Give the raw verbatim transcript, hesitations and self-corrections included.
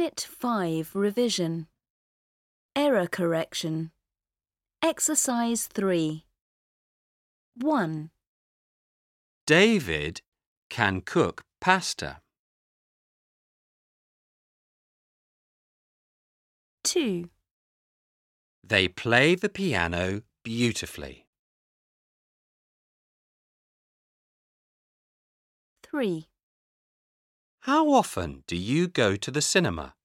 Unit five Revision. Error Correction. Exercise three. one. David can cook pasta. two. They play the piano beautifully. three. How often do you go to the cinema?